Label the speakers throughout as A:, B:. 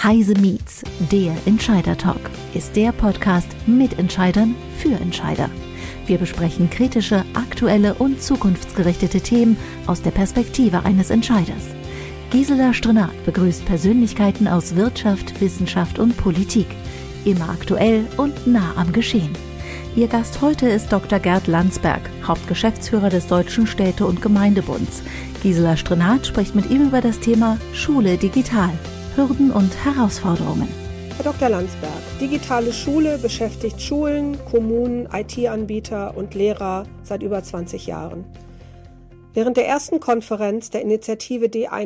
A: Heise Meets, der Entscheider-Talk, ist der Podcast mit Entscheidern für Entscheider. Wir besprechen kritische, aktuelle und zukunftsgerichtete Themen aus der Perspektive eines Entscheiders. Gisela Strenat begrüßt Persönlichkeiten aus Wirtschaft, Wissenschaft und Politik. Immer aktuell und nah am Geschehen. Ihr Gast heute ist Dr. Gerd Landsberg, Hauptgeschäftsführer des Deutschen Städte- und Gemeindebunds. Gisela Strenat spricht mit ihm über das Thema Schule digital, Hürden und Herausforderungen.
B: Herr Dr. Landsberg, digitale Schule beschäftigt Schulen, Kommunen, IT-Anbieter und Lehrer seit über 20 Jahren. Während der ersten Konferenz der Initiative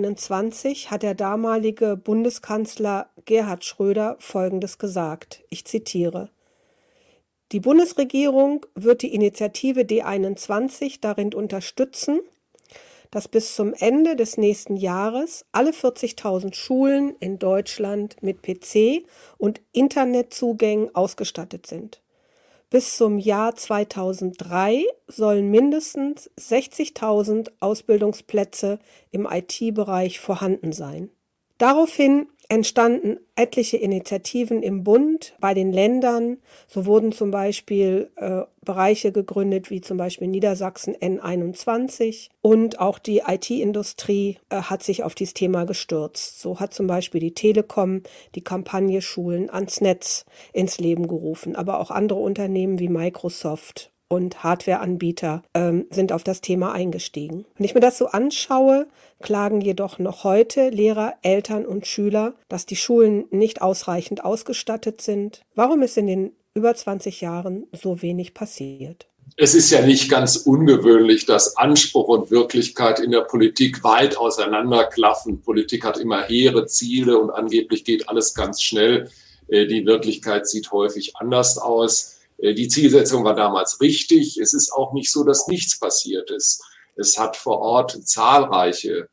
B: D21 hat der damalige Bundeskanzler Gerhard Schröder Folgendes gesagt, ich zitiere: Die Bundesregierung wird die Initiative D21 darin unterstützen, dass bis zum Ende des nächsten Jahres alle 40.000 Schulen in Deutschland mit PC- und Internetzugängen ausgestattet sind. Bis zum Jahr 2003 sollen mindestens 60.000 Ausbildungsplätze im IT-Bereich vorhanden sein. Daraufhin entstanden etliche Initiativen im Bund, bei den Ländern. So wurden zum Beispiel Bereiche gegründet, wie zum Beispiel Niedersachsen N21. Und auch die IT-Industrie hat sich auf dieses Thema gestürzt. So hat zum Beispiel die Telekom die Kampagne Schulen ans Netz ins Leben gerufen. Aber auch andere Unternehmen wie Microsoft und Hardwareanbieter sind auf das Thema eingestiegen. Wenn ich mir das so anschaue, klagen jedoch noch heute Lehrer, Eltern und Schüler, dass die Schulen nicht ausreichend ausgestattet sind. Warum ist in den über 20 Jahren so wenig passiert?
C: Es ist ja nicht ganz ungewöhnlich, dass Anspruch und Wirklichkeit in der Politik weit auseinanderklaffen. Politik hat immer hehre Ziele und angeblich geht alles ganz schnell. Die Wirklichkeit sieht häufig anders aus. Die Zielsetzung war damals richtig. Es ist auch nicht so, dass nichts passiert ist. Es hat vor Ort zahlreiche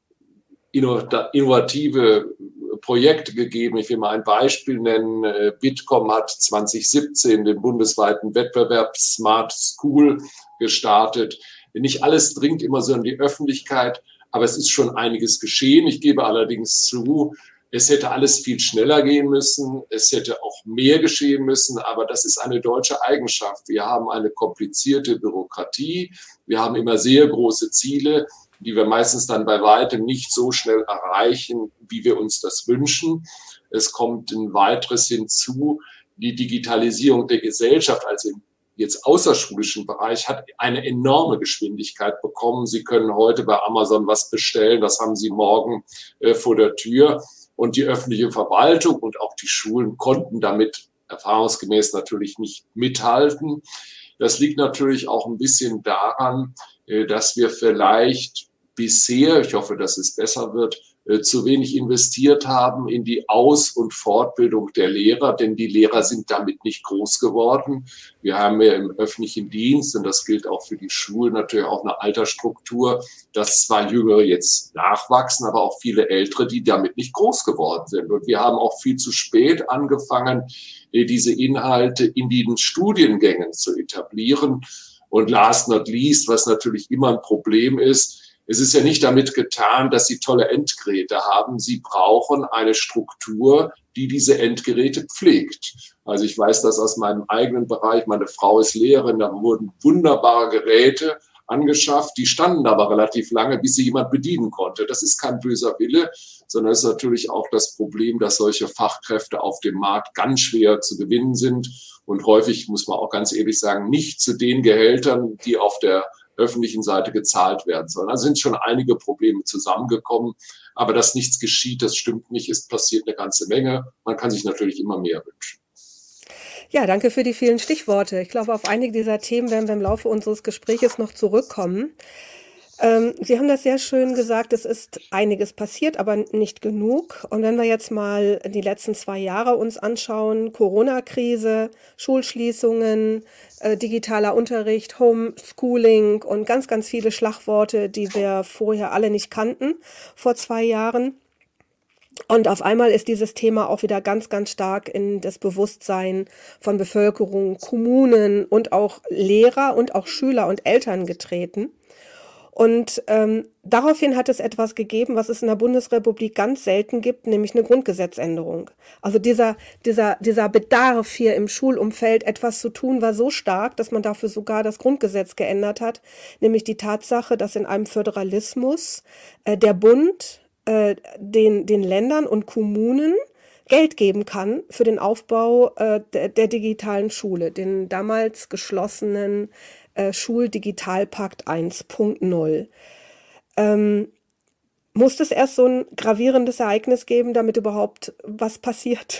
C: innovative Projekte gegeben. Ich will mal ein Beispiel nennen. Bitkom hat 2017 den bundesweiten Wettbewerb Smart School gestartet. Nicht alles dringt immer so in die Öffentlichkeit, aber es ist schon einiges geschehen. Ich gebe allerdings zu, es hätte alles viel schneller gehen müssen, es hätte auch mehr geschehen müssen, aber das ist eine deutsche Eigenschaft. Wir haben eine komplizierte Bürokratie, wir haben immer sehr große Ziele, die wir meistens dann bei weitem nicht so schnell erreichen, wie wir uns das wünschen. Es kommt ein weiteres hinzu, die Digitalisierung der Gesellschaft, also im jetzt außerschulischen Bereich, hat eine enorme Geschwindigkeit bekommen. Sie können heute bei Amazon was bestellen, das haben Sie morgen vor der Tür. Und die öffentliche Verwaltung und auch die Schulen konnten damit erfahrungsgemäß natürlich nicht mithalten. Das liegt natürlich auch ein bisschen daran, dass wir vielleicht bisher, ich hoffe, dass es besser wird, zu wenig investiert haben in die Aus- und Fortbildung der Lehrer, denn die Lehrer sind damit nicht groß geworden. Wir haben ja im öffentlichen Dienst, und das gilt auch für die Schulen, natürlich auch eine Altersstruktur, dass zwar Jüngere jetzt nachwachsen, aber auch viele Ältere, die damit nicht groß geworden sind. Und wir haben auch viel zu spät angefangen, diese Inhalte in den Studiengängen zu etablieren. Und last not least, was natürlich immer ein Problem ist, es ist ja nicht damit getan, dass Sie tolle Endgeräte haben. Sie brauchen eine Struktur, die diese Endgeräte pflegt. Also ich weiß das aus meinem eigenen Bereich. Meine Frau ist Lehrerin, da wurden wunderbare Geräte angeschafft. Die standen aber relativ lange, bis sie jemand bedienen konnte. Das ist kein böser Wille, sondern es ist natürlich auch das Problem, dass solche Fachkräfte auf dem Markt ganz schwer zu gewinnen sind und häufig, muss man auch ganz ehrlich sagen, nicht zu den Gehältern, die auf der öffentlichen Seite gezahlt werden sollen. Da sind schon einige Probleme zusammengekommen, aber dass nichts geschieht, das stimmt nicht. Es passiert eine ganze Menge. Man kann sich natürlich immer mehr wünschen.
B: Ja, danke für die vielen Stichworte. Ich glaube, auf einige dieser Themen werden wir im Laufe unseres Gespräches noch zurückkommen. Sie haben das sehr schön gesagt, es ist einiges passiert, aber nicht genug. Und wenn wir jetzt mal die letzten 2 Jahre uns anschauen, Corona-Krise, Schulschließungen, digitaler Unterricht, Homeschooling und ganz, ganz viele Schlagworte, die wir vorher alle nicht kannten vor 2 Jahren. Und auf einmal ist dieses Thema auch wieder ganz, ganz stark in das Bewusstsein von Bevölkerung, Kommunen und auch Lehrer und auch Schüler und Eltern getreten. Und daraufhin hat es etwas gegeben, was es in der Bundesrepublik ganz selten gibt, nämlich eine Grundgesetzänderung. Also dieser Bedarf hier im Schulumfeld etwas zu tun, war so stark, dass man dafür sogar das Grundgesetz geändert hat, nämlich die Tatsache, dass in einem Föderalismus der Bund den Ländern und Kommunen Geld geben kann für den Aufbau der digitalen Schule, den damals geschlossenen Schuldigitalpakt 1.0. Muss es erst so ein gravierendes Ereignis geben, damit überhaupt was passiert?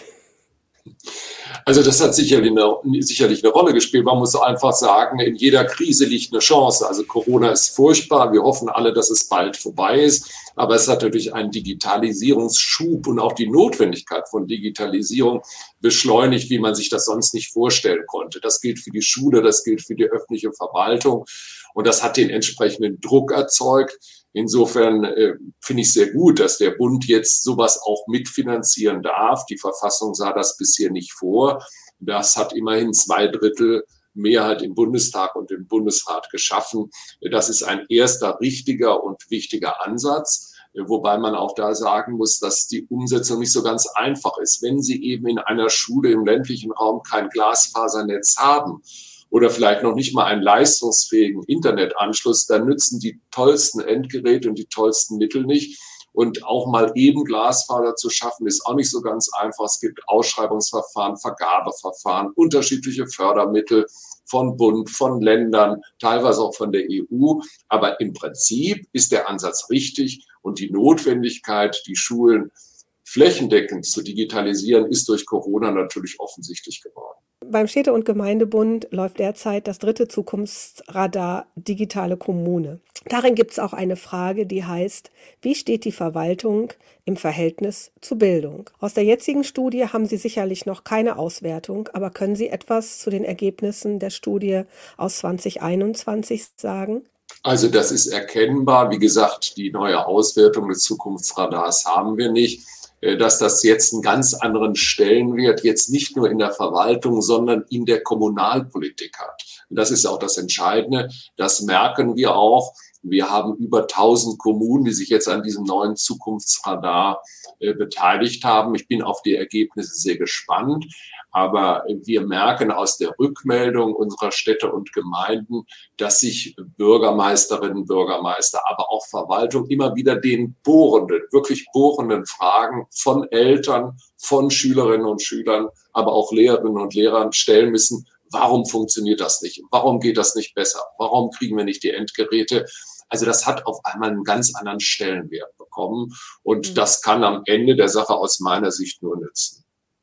C: Also das hat sicherlich eine Rolle gespielt. Man muss einfach sagen, in jeder Krise liegt eine Chance. Also Corona ist furchtbar. Wir hoffen alle, dass es bald vorbei ist. Aber es hat natürlich einen Digitalisierungsschub und auch die Notwendigkeit von Digitalisierung beschleunigt, wie man sich das sonst nicht vorstellen konnte. Das gilt für die Schule, das gilt für die öffentliche Verwaltung. Und das hat den entsprechenden Druck erzeugt. Insofern finde ich sehr gut, dass der Bund jetzt sowas auch mitfinanzieren darf. Die Verfassung sah das bisher nicht vor. Das hat immerhin 2/3 Mehrheit im Bundestag und im Bundesrat geschaffen. Das ist ein erster richtiger und wichtiger Ansatz, wobei man auch da sagen muss, dass die Umsetzung nicht so ganz einfach ist. Wenn Sie eben in einer Schule im ländlichen Raum kein Glasfasernetz haben oder vielleicht noch nicht mal einen leistungsfähigen Internetanschluss, dann nützen die tollsten Endgeräte und die tollsten Mittel nicht. Und auch mal eben Glasfaser zu schaffen, ist auch nicht so ganz einfach. Es gibt Ausschreibungsverfahren, Vergabeverfahren, unterschiedliche Fördermittel von Bund, von Ländern, teilweise auch von der EU. Aber im Prinzip ist der Ansatz richtig und die Notwendigkeit, die Schulen flächendeckend zu digitalisieren, ist durch Corona natürlich offensichtlich geworden.
B: Beim Städte- und Gemeindebund läuft derzeit das 3. Zukunftsradar Digitale Kommune. Darin gibt es auch eine Frage, die heißt, wie steht die Verwaltung im Verhältnis zu Bildung? Aus der jetzigen Studie haben Sie sicherlich noch keine Auswertung, aber können Sie etwas zu den Ergebnissen der Studie aus 2021 sagen?
C: Also das ist erkennbar. Wie gesagt, die neue Auswertung des Zukunftsradars haben wir nicht. Dass das jetzt einen ganz anderen Stellenwert jetzt nicht nur in der Verwaltung, sondern in der Kommunalpolitik hat. Und das ist auch das Entscheidende. Das merken wir auch. Wir haben über 1000 Kommunen, die sich jetzt an diesem neuen Zukunftsradar beteiligt haben. Ich bin auf die Ergebnisse sehr gespannt. Aber wir merken aus der Rückmeldung unserer Städte und Gemeinden, dass sich Bürgermeisterinnen, Bürgermeister, aber auch Verwaltung immer wieder den wirklich bohrenden Fragen von Eltern, von Schülerinnen und Schülern, aber auch Lehrerinnen und Lehrern stellen müssen. Warum funktioniert das nicht? Warum geht das nicht besser? Warum kriegen wir nicht die Endgeräte? Also das hat auf einmal einen ganz anderen Stellenwert bekommen. Und das kann am Ende der Sache aus meiner Sicht nur nützen.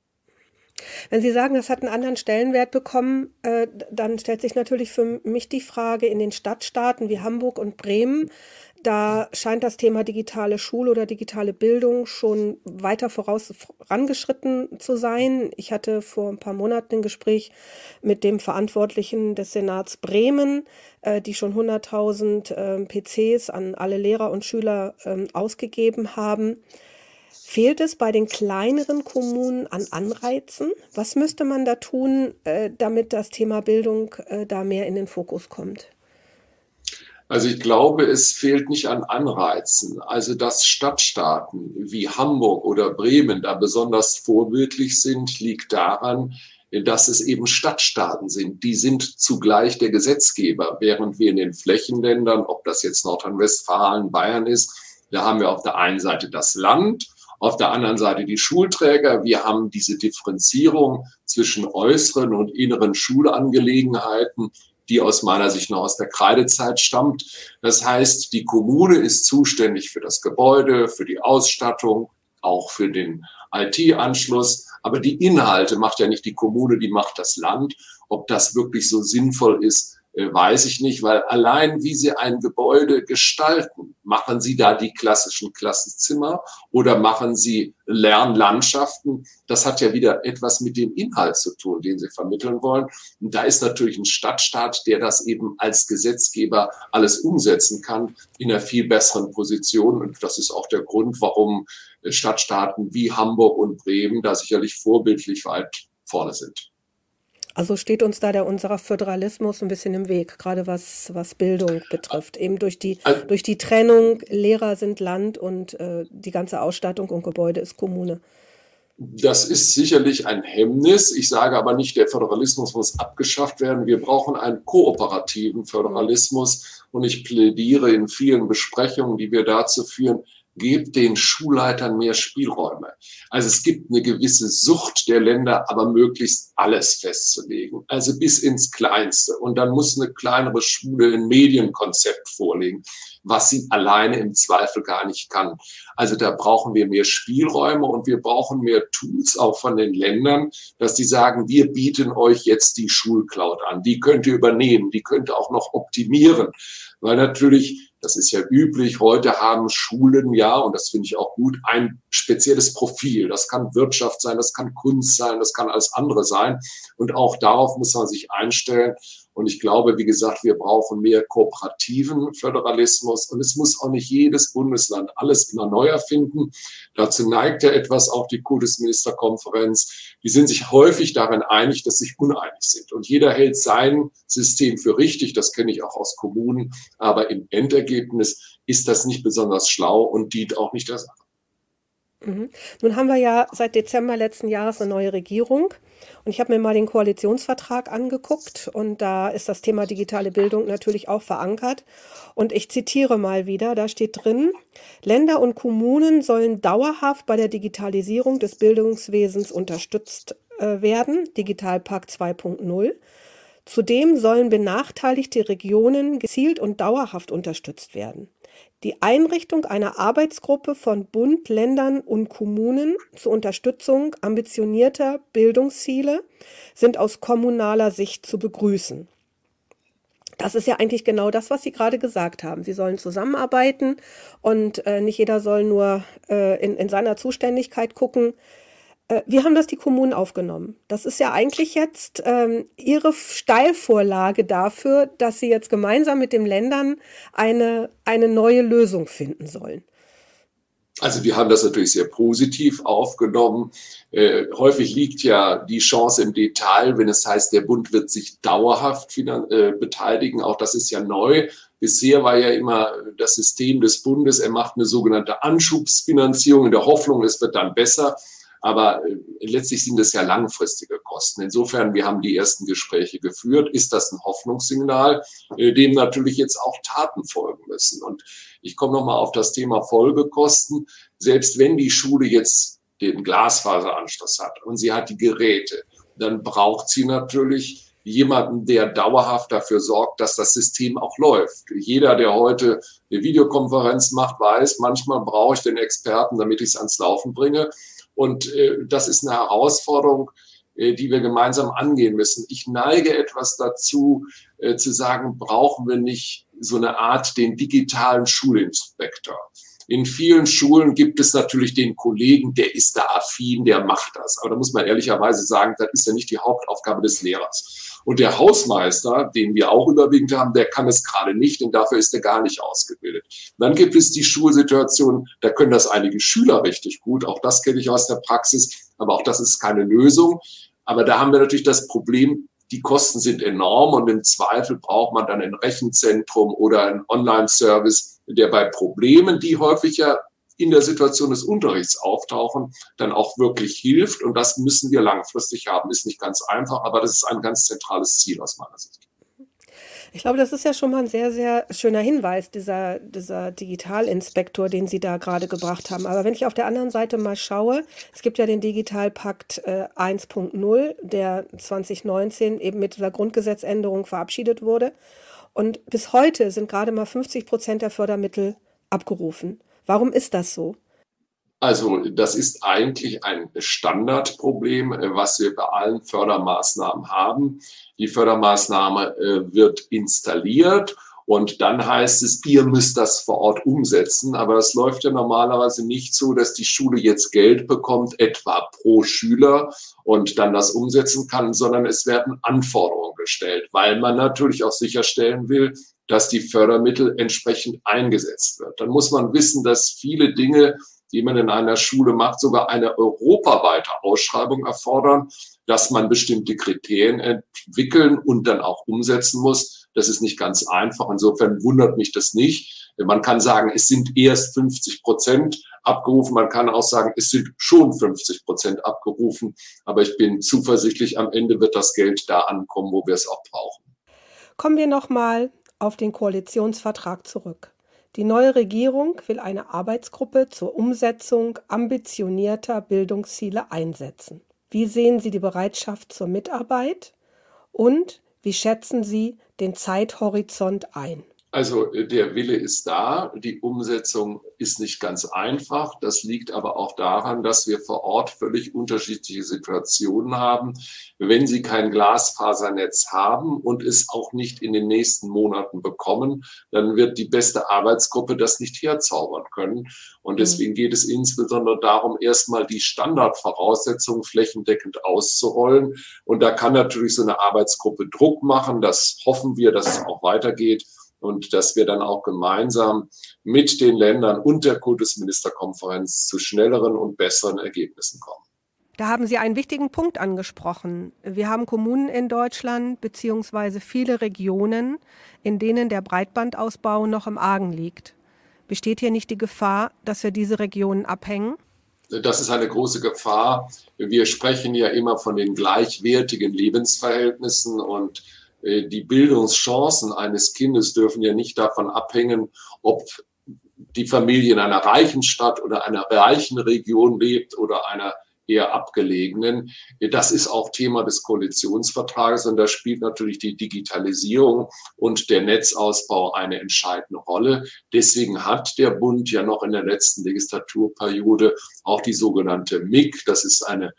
B: Wenn Sie sagen, das hat einen anderen Stellenwert bekommen, dann stellt sich natürlich für mich die Frage, in den Stadtstaaten wie Hamburg und Bremen, da scheint das Thema digitale Schule oder digitale Bildung schon weiter vorangeschritten zu sein. Ich hatte vor ein paar Monaten ein Gespräch mit dem Verantwortlichen des Senats Bremen, die schon 100.000 PCs an alle Lehrer und Schüler ausgegeben haben. Fehlt es bei den kleineren Kommunen an Anreizen? Was müsste man da tun, damit das Thema Bildung da mehr in den Fokus kommt?
C: Also ich glaube, es fehlt nicht an Anreizen. Also dass Stadtstaaten wie Hamburg oder Bremen da besonders vorbildlich sind, liegt daran, dass es eben Stadtstaaten sind. Die sind zugleich der Gesetzgeber, während wir in den Flächenländern, ob das jetzt Nordrhein-Westfalen, Bayern ist, da haben wir auf der einen Seite das Land, auf der anderen Seite die Schulträger. Wir haben diese Differenzierung zwischen äußeren und inneren Schulangelegenheiten, die aus meiner Sicht noch aus der Kreidezeit stammt. Das heißt, die Kommune ist zuständig für das Gebäude, für die Ausstattung, auch für den IT-Anschluss. Aber die Inhalte macht ja nicht die Kommune, die macht das Land. Ob das wirklich so sinnvoll ist, weiß ich nicht, weil allein wie Sie ein Gebäude gestalten, machen Sie da die klassischen Klassenzimmer oder machen Sie Lernlandschaften? Das hat ja wieder etwas mit dem Inhalt zu tun, den Sie vermitteln wollen. Und da ist natürlich ein Stadtstaat, der das eben als Gesetzgeber alles umsetzen kann, in einer viel besseren Position. Und das ist auch der Grund, warum Stadtstaaten wie Hamburg und Bremen da sicherlich vorbildlich weit vorne sind.
B: Also steht uns da unserer Föderalismus ein bisschen im Weg, gerade was Bildung betrifft. Eben durch die Trennung, Lehrer sind Land und die ganze Ausstattung und Gebäude ist Kommune.
C: Das ist sicherlich ein Hemmnis. Ich sage aber nicht, der Föderalismus muss abgeschafft werden. Wir brauchen einen kooperativen Föderalismus. Und ich plädiere in vielen Besprechungen, die wir dazu führen, gebt den Schulleitern mehr Spielräume. Also es gibt eine gewisse Sucht der Länder, aber möglichst alles festzulegen. Also bis ins Kleinste. Und dann muss eine kleinere Schule ein Medienkonzept vorlegen, was sie alleine im Zweifel gar nicht kann. Also da brauchen wir mehr Spielräume und wir brauchen mehr Tools auch von den Ländern, dass die sagen, wir bieten euch jetzt die Schulcloud an. Die könnt ihr übernehmen, die könnt ihr auch noch optimieren. Weil natürlich, das ist ja üblich, heute haben Schulen ja, und das finde ich auch gut, ein spezielles Profil. Das kann Wirtschaft sein, das kann Kunst sein, das kann alles andere sein. Und auch darauf muss man sich einstellen. Und ich glaube, wie gesagt, wir brauchen mehr kooperativen Föderalismus. Und es muss auch nicht jedes Bundesland alles immer neu erfinden. Dazu neigt ja etwas auch die Kultusministerkonferenz. Die sind sich häufig darin einig, dass sie sich uneinig sind. Und jeder hält sein System für richtig. Das kenne ich auch aus Kommunen. Aber im Endergebnis ist das nicht besonders schlau und dient auch nicht der Sache.
B: Nun haben wir ja seit Dezember letzten Jahres eine neue Regierung. Und ich habe mir mal den Koalitionsvertrag angeguckt und da ist das Thema digitale Bildung natürlich auch verankert. Und ich zitiere mal wieder, da steht drin, Länder und Kommunen sollen dauerhaft bei der Digitalisierung des Bildungswesens unterstützt werden, Digitalpakt 2.0. Zudem sollen benachteiligte Regionen gezielt und dauerhaft unterstützt werden. Die Einrichtung einer Arbeitsgruppe von Bund, Ländern und Kommunen zur Unterstützung ambitionierter Bildungsziele sind aus kommunaler Sicht zu begrüßen. Das ist ja eigentlich genau das, was Sie gerade gesagt haben. Sie sollen zusammenarbeiten und nicht jeder soll nur in seiner Zuständigkeit gucken. Wie haben das die Kommunen aufgenommen? Das ist ja eigentlich jetzt Ihre Steilvorlage dafür, dass Sie jetzt gemeinsam mit den Ländern eine neue Lösung finden sollen.
C: Also wir haben das natürlich sehr positiv aufgenommen. Häufig liegt ja die Chance im Detail, wenn es heißt, der Bund wird sich dauerhaft beteiligen. Auch das ist ja neu. Bisher war ja immer das System des Bundes, er macht eine sogenannte Anschubsfinanzierung in der Hoffnung, es wird dann besser. Aber letztlich sind es ja langfristige Kosten. Insofern, wir haben die ersten Gespräche geführt. Ist das ein Hoffnungssignal, dem natürlich jetzt auch Taten folgen müssen? Und ich komme nochmal auf das Thema Folgekosten. Selbst wenn die Schule jetzt den Glasfaseranschluss hat und sie hat die Geräte, dann braucht sie natürlich jemanden, der dauerhaft dafür sorgt, dass das System auch läuft. Jeder, der heute eine Videokonferenz macht, weiß, manchmal brauche ich den Experten, damit ich es ans Laufen bringe. Und das ist eine Herausforderung, die wir gemeinsam angehen müssen. Ich neige etwas dazu, zu sagen, brauchen wir nicht so eine Art den digitalen Schulinspektor. In vielen Schulen gibt es natürlich den Kollegen, der ist da affin, der macht das. Aber da muss man ehrlicherweise sagen, das ist ja nicht die Hauptaufgabe des Lehrers. Und der Hausmeister, den wir auch überwiegend haben, der kann es gerade nicht, denn dafür ist er gar nicht ausgebildet. Dann gibt es die Schulsituation, da können das einige Schüler richtig gut, auch das kenne ich aus der Praxis, aber auch das ist keine Lösung. Aber da haben wir natürlich das Problem, die Kosten sind enorm und im Zweifel braucht man dann ein Rechenzentrum oder einen Online-Service, der bei Problemen, die häufig ja in der Situation des Unterrichts auftauchen, dann auch wirklich hilft. Und das müssen wir langfristig haben. Ist nicht ganz einfach, aber das ist ein ganz zentrales Ziel aus meiner Sicht.
B: Ich glaube, das ist ja schon mal ein sehr, sehr schöner Hinweis, dieser Digitalinspektor, den Sie da gerade gebracht haben. Aber wenn ich auf der anderen Seite mal schaue, es gibt ja den Digitalpakt 1.0, der 2019 eben mit dieser Grundgesetzänderung verabschiedet wurde. Und bis heute sind gerade mal 50% der Fördermittel abgerufen. Warum ist das so?
C: Also das ist eigentlich ein Standardproblem, was wir bei allen Fördermaßnahmen haben. Die Fördermaßnahme wird installiert und dann heißt es, ihr müsst das vor Ort umsetzen. Aber das läuft ja normalerweise nicht so, dass die Schule jetzt Geld bekommt, etwa pro Schüler und dann das umsetzen kann, sondern es werden Anforderungen gestellt, weil man natürlich auch sicherstellen will, dass die Fördermittel entsprechend eingesetzt wird. Dann muss man wissen, dass viele Dinge, die man in einer Schule macht, sogar eine europaweite Ausschreibung erfordern, dass man bestimmte Kriterien entwickeln und dann auch umsetzen muss. Das ist nicht ganz einfach. Insofern wundert mich das nicht. Man kann sagen, es sind erst 50% abgerufen. Man kann auch sagen, es sind schon 50% abgerufen. Aber ich bin zuversichtlich, am Ende wird das Geld da ankommen, wo wir es auch brauchen.
B: Kommen wir nochmal auf den Koalitionsvertrag zurück. Die neue Regierung will eine Arbeitsgruppe zur Umsetzung ambitionierter Bildungsziele einsetzen. Wie sehen Sie die Bereitschaft zur Mitarbeit und wie schätzen Sie den Zeithorizont ein?
C: Also der Wille ist da, die Umsetzung ist nicht ganz einfach. Das liegt aber auch daran, dass wir vor Ort völlig unterschiedliche Situationen haben. Wenn Sie kein Glasfasernetz haben und es auch nicht in den nächsten Monaten bekommen, dann wird die beste Arbeitsgruppe das nicht herzaubern können. Und deswegen geht es insbesondere darum, erstmal die Standardvoraussetzungen flächendeckend auszurollen. Und da kann natürlich so eine Arbeitsgruppe Druck machen. Das hoffen wir, dass es auch weitergeht. Und dass wir dann auch gemeinsam mit den Ländern und der Kultusministerkonferenz zu schnelleren und besseren Ergebnissen kommen.
B: Da haben Sie einen wichtigen Punkt angesprochen. Wir haben Kommunen in Deutschland beziehungsweise viele Regionen, in denen der Breitbandausbau noch im Argen liegt. Besteht hier nicht die Gefahr, dass wir diese Regionen abhängen?
C: Das ist eine große Gefahr. Wir sprechen ja immer von den gleichwertigen Lebensverhältnissen und die Bildungschancen eines Kindes dürfen ja nicht davon abhängen, ob die Familie in einer reichen Stadt oder einer reichen Region lebt oder einer eher abgelegenen. Das ist auch Thema des Koalitionsvertrages und da spielt natürlich die Digitalisierung und der Netzausbau eine entscheidende Rolle. Deswegen hat der Bund ja noch in der letzten Legislaturperiode auch die sogenannte MIG, das ist eine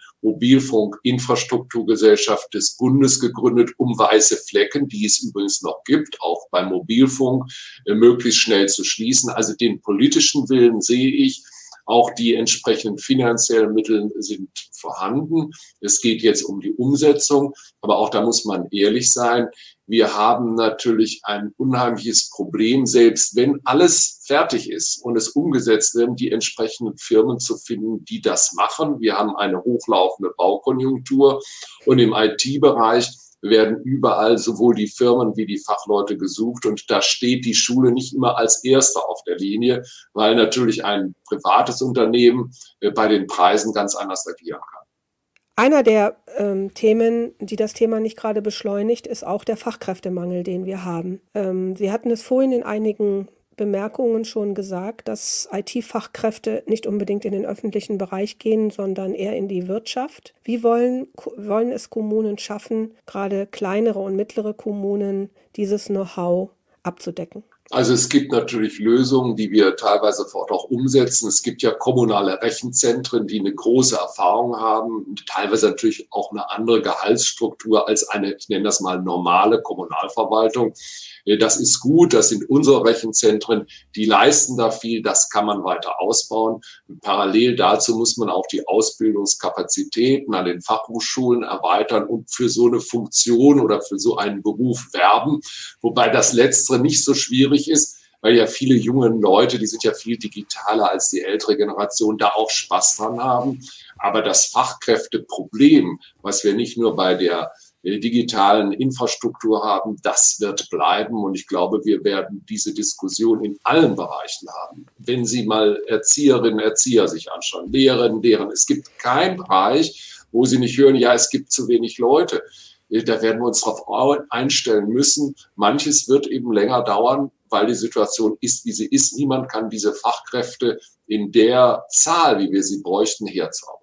C: Mobilfunk-Infrastrukturgesellschaft des Bundes gegründet, um weiße Flecken, die es übrigens noch gibt, auch beim Mobilfunk, möglichst schnell zu schließen. Also den politischen Willen sehe ich. Auch die entsprechenden finanziellen Mittel sind vorhanden. Es geht jetzt um die Umsetzung, aber auch da muss man ehrlich sein. Wir haben natürlich ein unheimliches Problem, selbst wenn alles fertig ist und es umgesetzt wird, die entsprechenden Firmen zu finden, die das machen. Wir haben eine hochlaufende Baukonjunktur und im IT-Bereich werden überall sowohl die Firmen wie die Fachleute gesucht. Und da steht die Schule nicht immer als Erster auf der Linie, weil natürlich ein privates Unternehmen bei den Preisen ganz anders agieren kann.
B: Einer der Themen, die das Thema nicht gerade beschleunigt, ist auch der Fachkräftemangel, den wir haben. Sie hatten es vorhin in einigen Bemerkungen schon gesagt, dass IT-Fachkräfte nicht unbedingt in den öffentlichen Bereich gehen, sondern eher in die Wirtschaft. Wie wollen es Kommunen schaffen, gerade kleinere und mittlere Kommunen, dieses Know-how abzudecken?
C: Also es gibt natürlich Lösungen, die wir teilweise vor Ort auch umsetzen. Es gibt ja kommunale Rechenzentren, die eine große Erfahrung haben und teilweise natürlich auch eine andere Gehaltsstruktur als eine, ich nenne das mal, normale Kommunalverwaltung. Das ist gut, das sind unsere Rechenzentren, die leisten da viel, das kann man weiter ausbauen. Parallel dazu muss man auch die Ausbildungskapazitäten an den Fachhochschulen erweitern und für so eine Funktion oder für so einen Beruf werben, wobei das Letztere nicht so schwierig ist, weil ja viele junge Leute, die sind ja viel digitaler als die ältere Generation, da auch Spaß dran haben. Aber das Fachkräfteproblem, was wir nicht nur bei der digitalen Infrastruktur haben, das wird bleiben. Und ich glaube, wir werden diese Diskussion in allen Bereichen haben. Wenn Sie mal Erzieherinnen, Erzieher sich anschauen, Lehrerinnen, Lehrer, es gibt keinen Bereich, wo Sie nicht hören, ja, es gibt zu wenig Leute. Da werden wir uns darauf einstellen müssen. Manches wird eben länger dauern, weil die Situation ist, wie sie ist. Niemand kann diese Fachkräfte in der Zahl, wie wir sie bräuchten, herzaubern.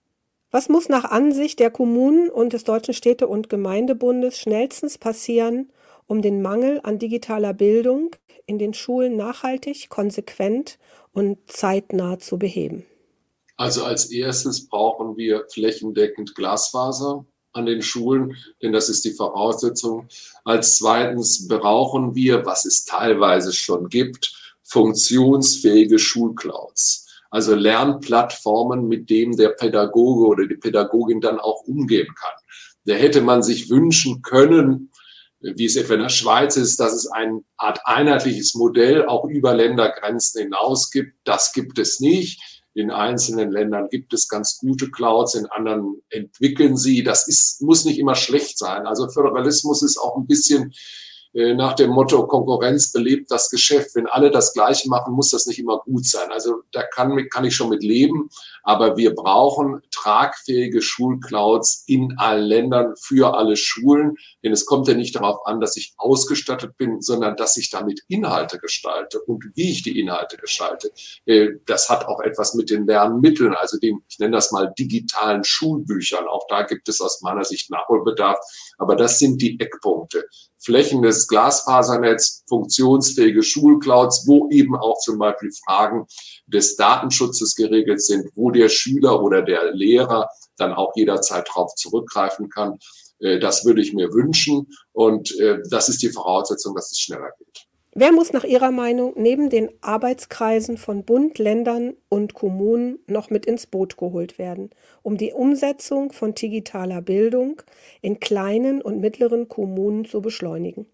B: Was muss nach Ansicht der Kommunen und des Deutschen Städte- und Gemeindebundes schnellstens passieren, um den Mangel an digitaler Bildung in den Schulen nachhaltig, konsequent und zeitnah zu beheben?
C: Also als erstes brauchen wir flächendeckend Glasfaser an den Schulen, denn das ist die Voraussetzung. Als zweitens brauchen wir, was es teilweise schon gibt, funktionsfähige Schulclouds. Also Lernplattformen, mit denen der Pädagoge oder die Pädagogin dann auch umgehen kann. Da hätte man sich wünschen können, wie es etwa in der Schweiz ist, dass es eine Art einheitliches Modell auch über Ländergrenzen hinaus gibt. Das gibt es nicht. In einzelnen Ländern gibt es ganz gute Clouds, in anderen entwickeln sie. Das muss nicht immer schlecht sein. Also Föderalismus ist auch ein bisschen nach dem Motto, Konkurrenz belebt das Geschäft. Wenn alle das Gleiche machen, muss das nicht immer gut sein. Also da kann ich schon mit leben. Aber wir brauchen tragfähige Schulclouds in allen Ländern für alle Schulen. Denn es kommt ja nicht darauf an, dass ich ausgestattet bin, sondern dass ich damit Inhalte gestalte und wie ich die Inhalte gestalte. Das hat auch etwas mit den Lernmitteln, also ich nenne das mal digitalen Schulbüchern. Auch da gibt es aus meiner Sicht Nachholbedarf. Aber das sind die Eckpunkte. Flächendes Glasfasernetz, funktionsfähige Schulclouds, wo eben auch zum Beispiel Fragen des Datenschutzes geregelt sind, wo der Schüler oder der Lehrer dann auch jederzeit darauf zurückgreifen kann. Das würde ich mir wünschen und das ist die Voraussetzung, dass es schneller geht.
B: Wer muss nach Ihrer Meinung neben den Arbeitskreisen von Bund, Ländern und Kommunen noch mit ins Boot geholt werden, um die Umsetzung von digitaler Bildung in kleinen und mittleren Kommunen zu beschleunigen?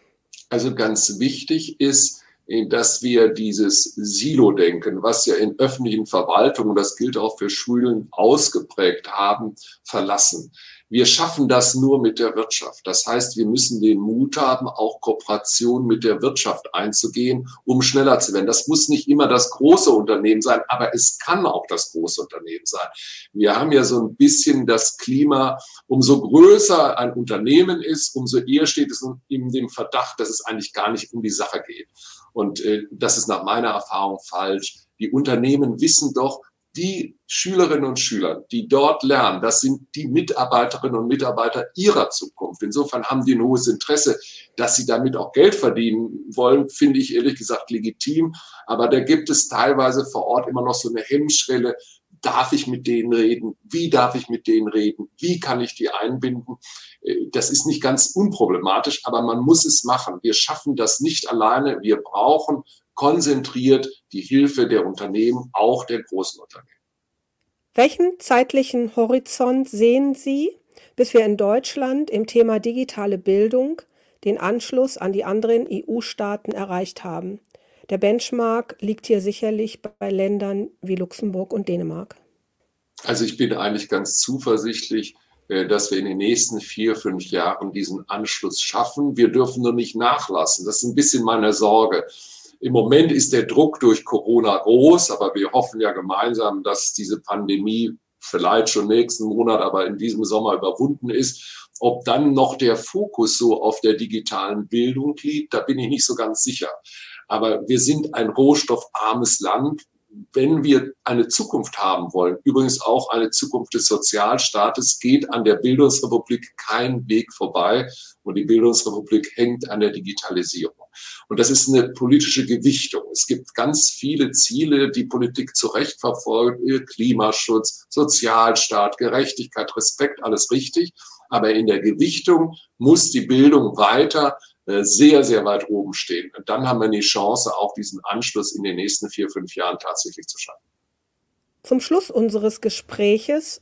C: Also ganz wichtig ist, dass wir dieses Silo-Denken, was ja in öffentlichen Verwaltungen, das gilt auch für Schulen, ausgeprägt haben, verlassen. Wir schaffen das nur mit der Wirtschaft. Das heißt, wir müssen den Mut haben, auch Kooperation mit der Wirtschaft einzugehen, um schneller zu werden. Das muss nicht immer das große Unternehmen sein, aber es kann auch das große Unternehmen sein. Wir haben ja so ein bisschen das Klima, umso größer ein Unternehmen ist, umso eher steht es in dem Verdacht, dass es eigentlich gar nicht um die Sache geht. Und das ist nach meiner Erfahrung falsch. Die Unternehmen wissen doch, die Schülerinnen und Schüler, die dort lernen, das sind die Mitarbeiterinnen und Mitarbeiter ihrer Zukunft. Insofern haben die ein hohes Interesse, dass sie damit auch Geld verdienen wollen, finde ich ehrlich gesagt legitim. Aber da gibt es teilweise vor Ort immer noch so eine Hemmschwelle. Darf ich mit denen reden? Wie darf ich mit denen reden? Wie kann ich die einbinden? Das ist nicht ganz unproblematisch, aber man muss es machen. Wir schaffen das nicht alleine. Wir brauchen konzentriert die Hilfe der Unternehmen, auch der großen Unternehmen.
B: Welchen zeitlichen Horizont sehen Sie, bis wir in Deutschland im Thema digitale Bildung den Anschluss an die anderen EU-Staaten erreicht haben? Der Benchmark liegt hier sicherlich bei Ländern wie Luxemburg und Dänemark.
C: Also ich bin eigentlich ganz zuversichtlich, dass wir in den nächsten 4-5 Jahren diesen Anschluss schaffen. Wir dürfen nur nicht nachlassen. Das ist ein bisschen meine Sorge. Im Moment ist der Druck durch Corona groß, aber wir hoffen ja gemeinsam, dass diese Pandemie vielleicht schon nächsten Monat, aber in diesem Sommer überwunden ist. Ob dann noch der Fokus so auf der digitalen Bildung liegt, da bin ich nicht so ganz sicher. Aber wir sind ein rohstoffarmes Land. Wenn wir eine Zukunft haben wollen, übrigens auch eine Zukunft des Sozialstaates, geht an der Bildungsrepublik kein Weg vorbei. Und die Bildungsrepublik hängt an der Digitalisierung. Und das ist eine politische Gewichtung. Es gibt ganz viele Ziele, die Politik zu Recht verfolgt. Klimaschutz, Sozialstaat, Gerechtigkeit, Respekt, alles richtig. Aber in der Gewichtung muss die Bildung weiter sehr, sehr weit oben stehen. Und dann haben wir die Chance, auch diesen Anschluss in den nächsten 4-5 Jahren tatsächlich zu schaffen.
B: Zum Schluss unseres Gespräches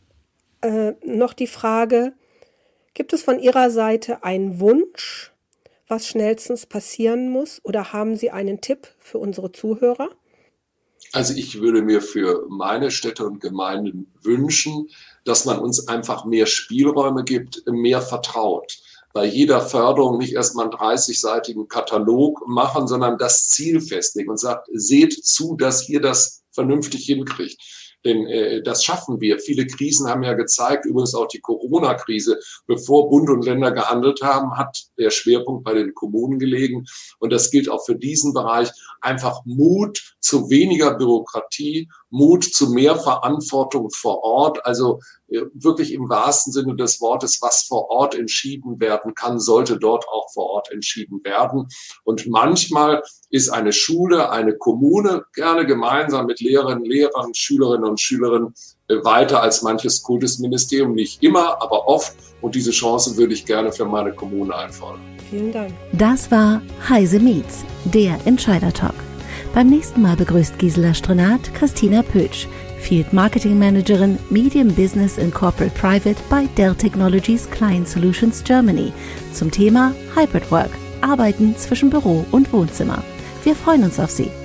B: noch die Frage, gibt es von Ihrer Seite einen Wunsch, was schnellstens passieren muss? Oder haben Sie einen Tipp für unsere Zuhörer?
C: Also ich würde mir für meine Städte und Gemeinden wünschen, dass man uns einfach mehr Spielräume gibt, mehr vertraut. Bei jeder Förderung nicht erstmal einen 30-seitigen Katalog machen, sondern das Ziel festlegen und sagt, seht zu, dass ihr das vernünftig hinkriegt. Denn das schaffen wir. Viele Krisen haben ja gezeigt, übrigens auch die Corona-Krise, bevor Bund und Länder gehandelt haben, hat der Schwerpunkt bei den Kommunen gelegen. Und das gilt auch für diesen Bereich. Einfach Mut zu weniger Bürokratie, Mut zu mehr Verantwortung vor Ort. Also wirklich im wahrsten Sinne des Wortes, was vor Ort entschieden werden kann, sollte dort auch vor Ort entschieden werden. Und manchmal ist eine Schule, eine Kommune gerne gemeinsam mit Lehrerinnen, Lehrern, Schülerinnen und Schülern weiter als manches Kultusministerium. Nicht immer, aber oft. Und diese Chance würde ich gerne für meine Kommune einfordern.
B: Vielen Dank.
A: Das war Heise Meets, der Entscheider-Talk. Beim nächsten Mal begrüßt Gisela Strenat Christina Pötsch, Field Marketing Managerin Medium Business and Corporate Private bei Dell Technologies Client Solutions Germany zum Thema Hybrid Work, Arbeiten zwischen Büro und Wohnzimmer. Wir freuen uns auf Sie.